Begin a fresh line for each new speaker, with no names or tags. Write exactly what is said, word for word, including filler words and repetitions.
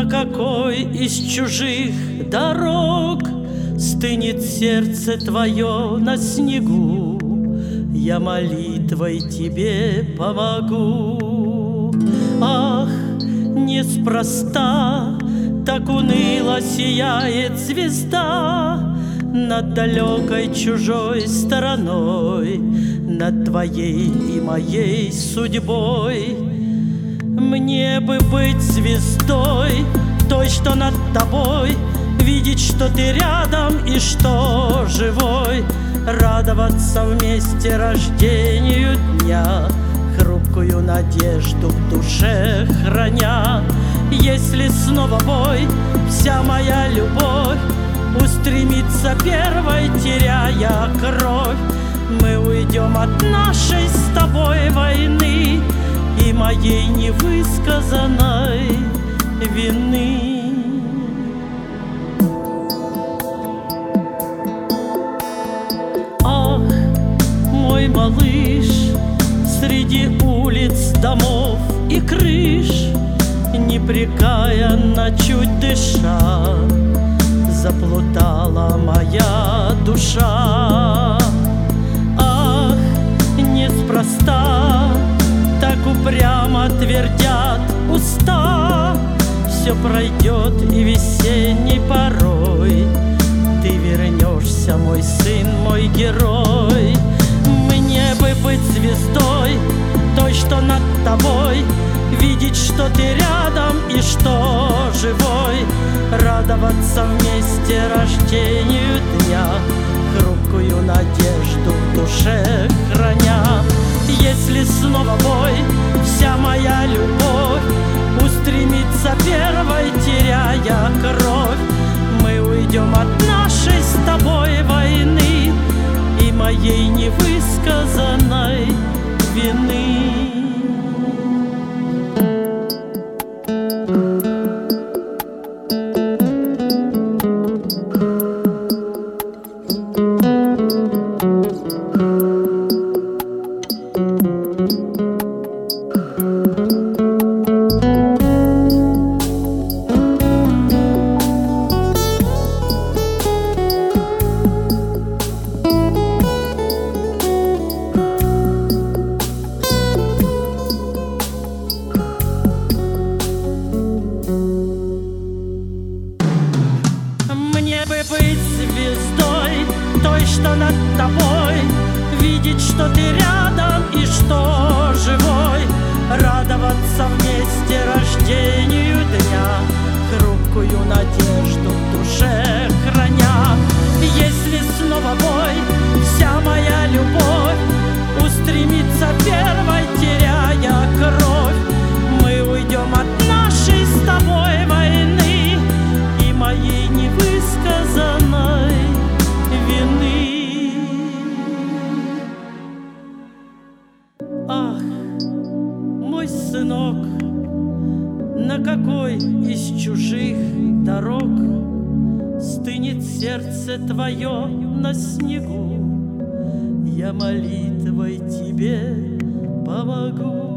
На какой из чужих дорог стынет сердце твое на снегу, я молитвой тебе помогу. Ах, неспроста так уныло сияет звезда над далекой чужой стороной, над твоей и моей судьбой. Мне бы быть звездой, той, что над тобой, видеть, что ты рядом и что живой, радоваться вместе рождению дня, хрупкую надежду в душе храня. Если снова бой, вся моя любовь устремится первой, теряя кровь, мы уйдем от нашей с тобой войны и моей невысказанной вины. Ах, мой малыш, среди улиц, домов и крыш, непрекаянно чуть дыша, заплутала моя душа. Ах, неспроста так упрямо твердят уста, все пройдет и весенней порой ты вернешься, мой сын, мой герой. Мне бы быть звездой, той, что над тобой, видеть, что ты рядом и что живой, радоваться вместе рождению дня, хрупкую надежду в душе храня. Если снова бой, вся моя любовь устремится первой, теряя кровь, мы уйдем от нашей с тобой войны и моей невысказанной вины. Мне бы быть звездой, той, что над тобой, видеть, что ты рядом и что живой, радоваться вместе рождению дня, хрупкую надежду в душе храня. Если снова бой, вся моя любовь устремится первой, теряя кровь, мы уйдем от нашей с тобой войны и моей невысказанной вины. Ах, мой сынок, на какой из чужих дорог стынет сердце твое на снегу, я молитвой тебе помогу.